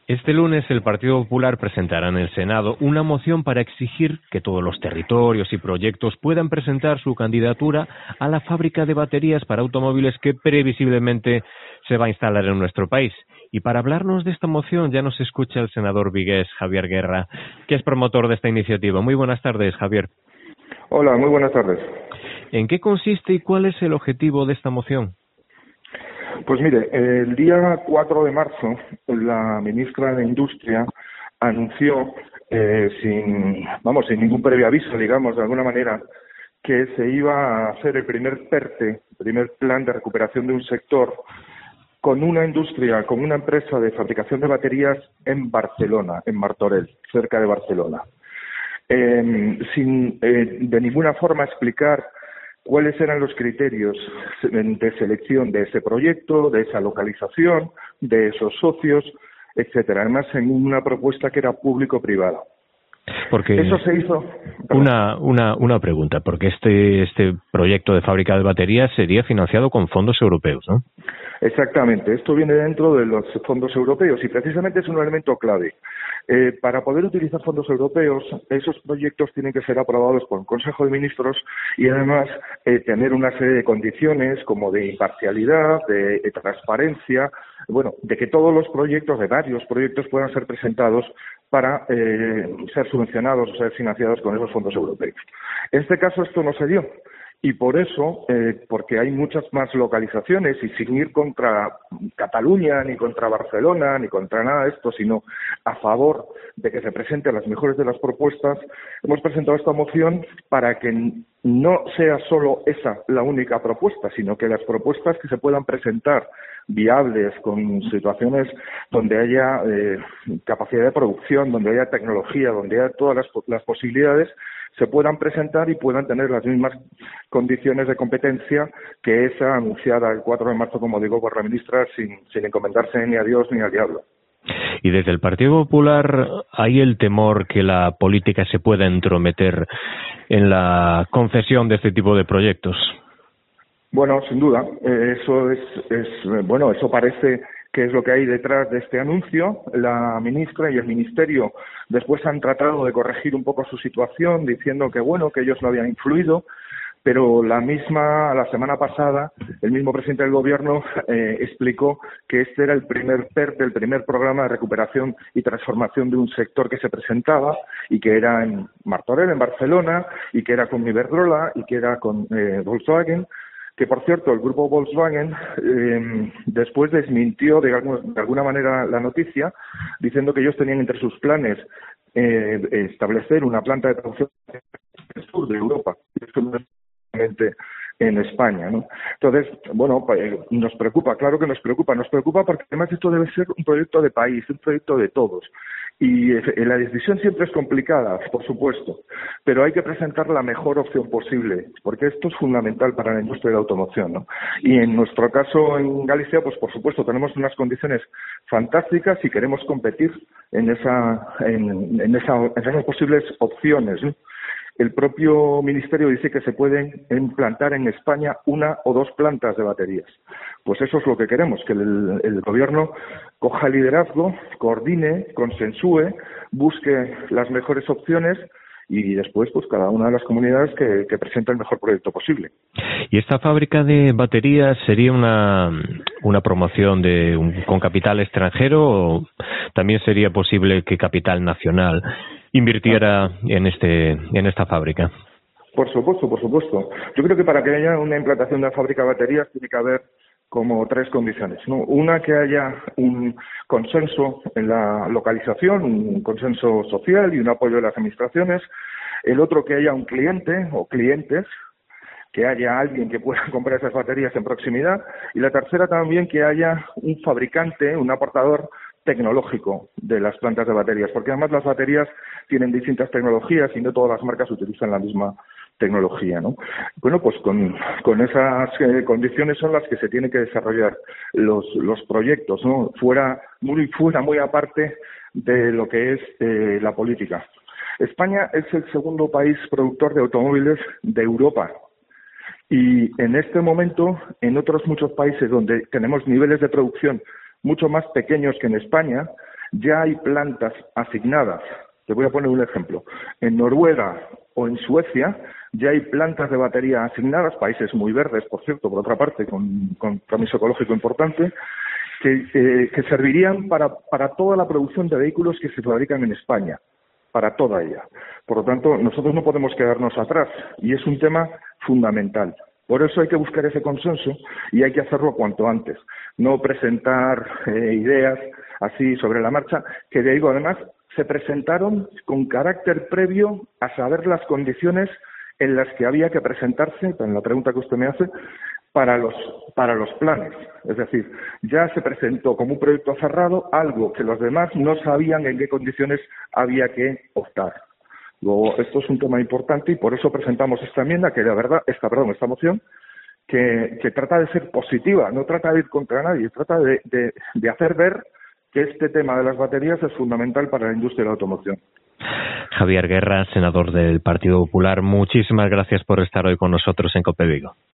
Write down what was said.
Este lunes el Partido Popular presentará en el Senado una moción para exigir que todos los territorios y proyectos puedan presentar su candidatura a la fábrica de baterías para automóviles que previsiblemente se va a instalar en nuestro país. Y para hablarnos de esta moción ya nos escucha el senador vigués Javier Guerra, que es promotor de esta iniciativa. Muy buenas tardes, Javier. Hola, muy buenas tardes. ¿En qué consiste y cuál es el objetivo de esta moción? Pues mire, el día 4 de marzo la ministra de Industria anunció, sin ningún previo aviso, digamos, de alguna manera, que se iba a hacer el primer PERTE, primer plan de recuperación de un sector, con una industria, con una empresa de fabricación de baterías en Barcelona, en Martorell, cerca de Barcelona. Sin de ninguna forma explicar cuáles eran los criterios de selección de ese proyecto, de esa localización, de esos socios, etcétera. Además, en una propuesta que era público-privada. Porque eso se hizo. Una pregunta, porque este proyecto de fábrica de baterías sería financiado con fondos europeos, ¿no? Exactamente, esto viene dentro de los fondos europeos y precisamente es un elemento clave. Para poder utilizar fondos europeos, esos proyectos tienen que ser aprobados por el Consejo de Ministros y además tener una serie de condiciones como de imparcialidad, de transparencia, de que todos los proyectos, de varios proyectos, puedan ser presentados para ser subvencionados o ser financiados con esos fondos europeos. En este caso esto no se dio. Y por eso, porque hay muchas más localizaciones y sin ir contra Cataluña, ni contra Barcelona, ni contra nada de esto, sino a favor de que se presenten las mejores de las propuestas, hemos presentado esta moción para que no sea solo esa la única propuesta, sino que las propuestas que se puedan presentar viables, con situaciones donde haya capacidad de producción, donde haya tecnología, donde haya todas las posibilidades, se puedan presentar y puedan tener las mismas condiciones de competencia que esa anunciada el 4 de marzo, como digo, por la ministra, sin encomendarse ni a Dios ni al diablo. Y desde el Partido Popular hay el temor que la política se pueda entrometer en la concesión de este tipo de proyectos. Bueno, sin duda, eso parece que es lo que hay detrás de este anuncio. La ministra y el ministerio después han tratado de corregir un poco su situación, diciendo que ellos no habían influido, pero la semana pasada, el mismo presidente del gobierno explicó que este era el primer PERTE, el primer programa de recuperación y transformación de un sector que se presentaba y que era en Martorell, en Barcelona, y que era con Iberdrola y que era con Volkswagen. Que, por cierto, el grupo Volkswagen después desmintió de alguna manera la noticia, diciendo que ellos tenían entre sus planes establecer una planta de producción en el sur de Europa, en España, ¿no? Entonces, nos preocupa, claro que nos preocupa porque además esto debe ser un proyecto de país, un proyecto de todos. Y la decisión siempre es complicada, por supuesto, pero hay que presentar la mejor opción posible, porque esto es fundamental para la industria de la automoción, ¿no? Y en nuestro caso en Galicia, pues por supuesto tenemos unas condiciones fantásticas y queremos competir en esas posibles opciones, ¿no? El propio ministerio dice que se pueden implantar en España 1 o 2 plantas de baterías. Pues eso es lo que queremos, que el gobierno coja el liderazgo, coordine, consensúe, busque las mejores opciones y después pues cada una de las comunidades que presente el mejor proyecto posible. ¿Y esta fábrica de baterías sería una promoción con capital extranjero o también sería posible que capital nacional invirtiera en esta fábrica? Por supuesto. Yo creo que para que haya una implantación de una fábrica de baterías tiene que haber como 3 condiciones, ¿no? Una, que haya un consenso en la localización, un consenso social y un apoyo de las administraciones. El otro, que haya un cliente o clientes, que haya alguien que pueda comprar esas baterías en proximidad. Y la tercera también, que haya un fabricante, un aportador tecnológico de las plantas de baterías, porque además las baterías tienen distintas tecnologías y no todas las marcas utilizan la misma tecnología, ¿no? Bueno, pues con esas condiciones son las que se tienen que desarrollar los proyectos, ¿no? Fuera muy aparte de lo que es la política. España es el segundo país productor de automóviles de Europa. Y en este momento, en otros muchos países donde tenemos niveles de producción mucho más pequeños que en España, Ya hay plantas asignadas. Te voy a poner un ejemplo. En Noruega o en Suecia ya hay plantas de batería asignadas, países muy verdes, por cierto, por otra parte, con compromiso ecológico importante, que servirían para toda la producción de vehículos que se fabrican en España, para toda ella. Por lo tanto, nosotros no podemos quedarnos atrás y es un tema fundamental. Por eso hay que buscar ese consenso y hay que hacerlo cuanto antes. No presentar ideas así sobre la marcha, que digo, además, se presentaron con carácter previo a saber las condiciones en las que había que presentarse, en la pregunta que usted me hace, para los planes. Es decir, ya se presentó como un proyecto cerrado algo que los demás no sabían en qué condiciones había que optar. Luego, esto es un tema importante y por eso presentamos esta enmienda, que la verdad, esta moción, que trata de ser positiva, no trata de ir contra nadie, trata de hacer ver que este tema de las baterías es fundamental para la industria de la automoción. Javier Guerra, senador del Partido Popular, muchísimas gracias por estar hoy con nosotros en COPE Vigo.